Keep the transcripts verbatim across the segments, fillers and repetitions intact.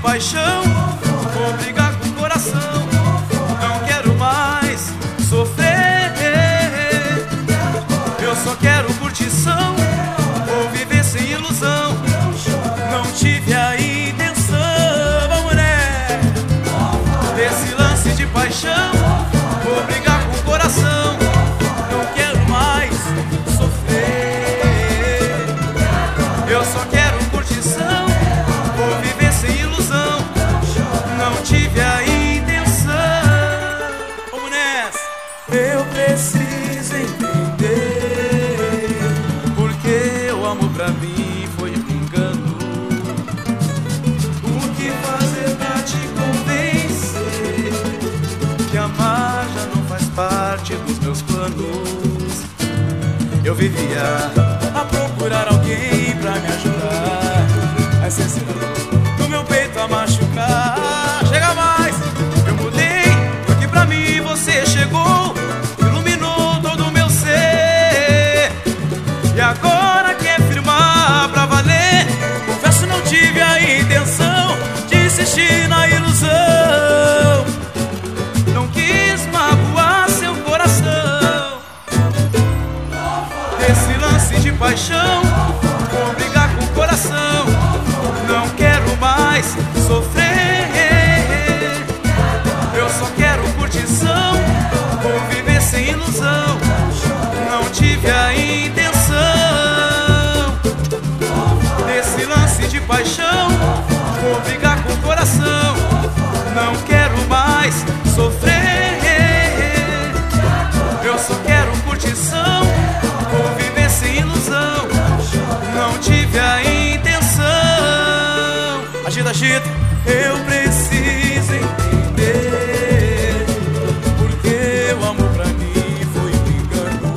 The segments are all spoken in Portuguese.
paixão, vou brigar com o coração. Não quero mais sofrer, eu só quero curtição, vou viver sem ilusão. Não tive a intenção, vamos né, desse lance de paixão, vou brigar com o coração. Não quero mais sofrer, eu só quero curtição, vou viver sem ilusão. Não tive a intenção. Vamos nessa. Eu preciso entender porque o amor pra mim foi um engano. O que fazer pra te convencer que amar já não faz parte dos meus planos? Eu vivia a procurar alguém pra me ajudar, mas você ensinou no meu peito a machucar. Chega mais, eu mudei porque pra mim você chegou, iluminou todo o meu ser. E agora quer firmar pra valer. Confesso, não tive a intenção de insistir na ilusão. Não quis magoar seu coração. Desse lance de paixão, vou brigar com o coração. Não quero mais sofrer, eu só quero curtição, vou viver sem ilusão. Não tive a intenção. Desse lance de paixão, vou brigar com o coração. Não quero mais sofrer, eu só quero curtição, vou viver sem ilusão. Não tive a intenção. Agita, agita. Eu preciso entender porque o amor pra mim foi um engano.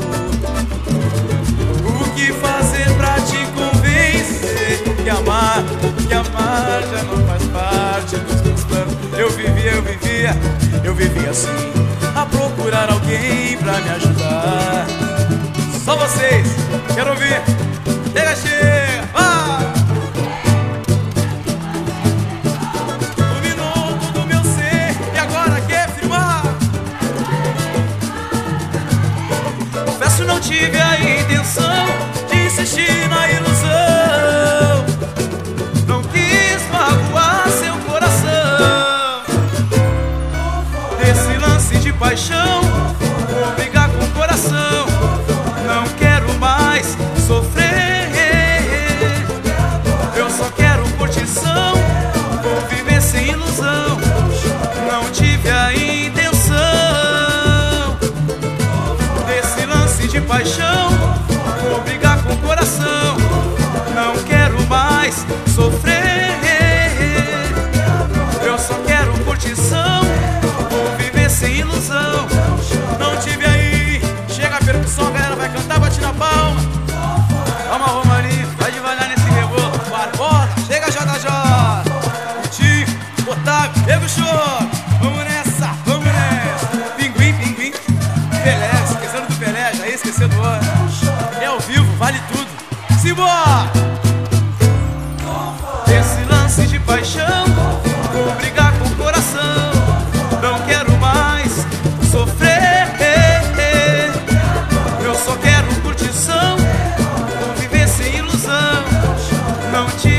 O que fazer pra te convencer que amar, que amar já não faz parte dos meus planos? Eu vivia, eu vivia, eu vivia assim, a procurar alguém pra me ajudar. Só vocês, quero ouvir. Chega, chega, vai! Dominou todo o meu ser e agora quer firmar. Confesso, não tive a intenção de insistir na ilusão. Não quis magoar seu coração. Desse lance de paixão, vou brigar com o coração. Não quero mais sofrer, eu só quero curtição, vou viver sem ilusão. Não tive a intenção. Desse lance de paixão, vou brigar com o coração. Não quero mais sofrer, eu só quero curtição, vou viver sem ilusão. Não tive aí. Chega a percussão, a galera vai cantar, bate na palma. Calma, Romarinho, vai devagar nesse rebolo. Bora, chega, J J, Tio, Otávio, pega o show. Vamos nessa, vamos nessa. Pinguim, pinguim, Pelé, esquecendo do Pelé, já ia esquecer do outro. É ao vivo, vale tudo. Simbora! Esse lance de paixão, vou brigar com o coração. Não quero mais sofrer, eu só quero curtição, vou viver sem ilusão. Não te